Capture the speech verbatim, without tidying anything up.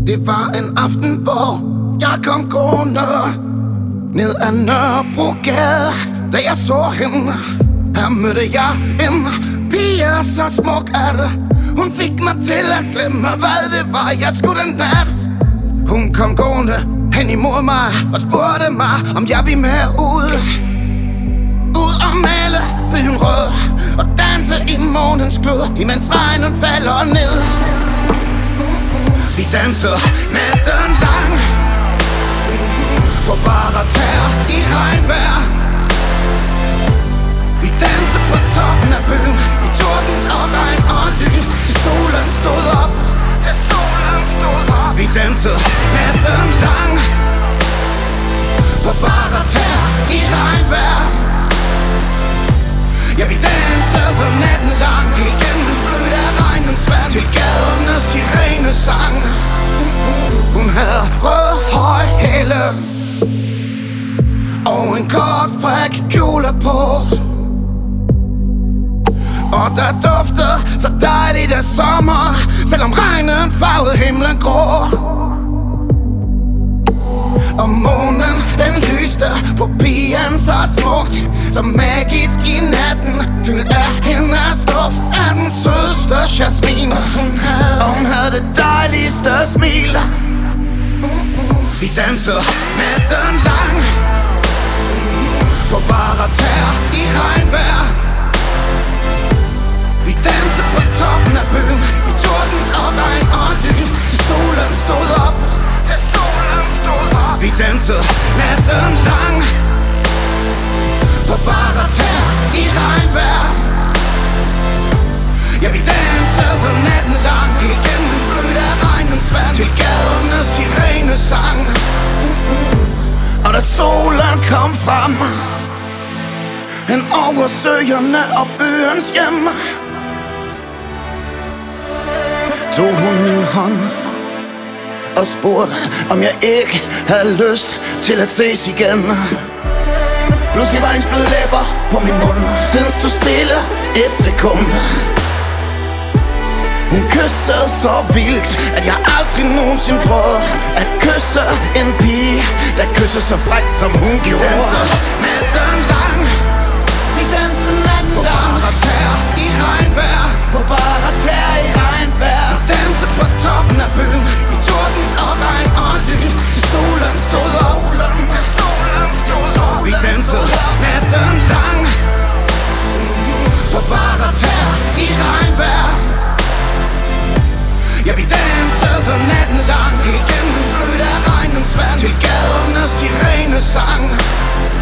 Det var en aften, hvor jeg kom gående ned ad Nørrebrogade. Da jeg så hende, her mødte jeg en pige så smuk, at hun fik mig til at glemme, hvad det var, jeg skulle den nat. Hun kom gående hen imod mig og spurgte mig, om jeg ville med ud. Ud og male byen rød og danse i månens glød, imens regnen falder ned. Vi dansede natten lang på bare tær i regnvejr. Vi dansede på toppen af byen i torden og regn og lyn, til solen stod op. Til solen stod op. Vi dansede natten lang på bare tær i regnvejr. Ja, vi dansede natten lang igennem blødt af regnens vand, til gadernes sirenesang. Hun havde rød høj hæle og en kort fræk kjole på, og der duftede så dejligt af sommer, selvom regnen farvede himlen grå. Og månen, den lyste på pigen så smukt, så magisk i natten, fyldt af hendes duft af den sødeste jasmin. Og hun havde, og hun havde det dejligste smil. Vi dansede natten lang på bare tær i regnvejr. Vi dansede på toppen af byen i torden og regn og lyn, til solen stod op. Til solen stod op. Vi dansede natten lang på bare tær i regnvejr. Ja, vi dansede natten lang igennem blødt af regnens vand, til gadernes sirenesang. Og da solen kom frem hen over søerne og byens hjem, tog hun min hånd og spurgte, om jeg ikke havde lyst til at ses igen. Pludselig var hendes bløde læber på min mund. Tiden stod stille et sekund. Hun kyssede så vildt, at jeg aldrig nogensinde prøvede at kysse en pige, der kyssede så frækt, som hun gjorde. Vi dansede natten lang. Vi dansede natten lang. På bare tær i regnvejr. På bare tær i regnvejr. Vi dansede på toppen af byen i torden og regn og lyn, til solen stod op. Vi dansede natten lang på bare tær i regnvejr. Ja, vi dansede natten lang igennem blødt af regnens vand, til gadernes sirenesang.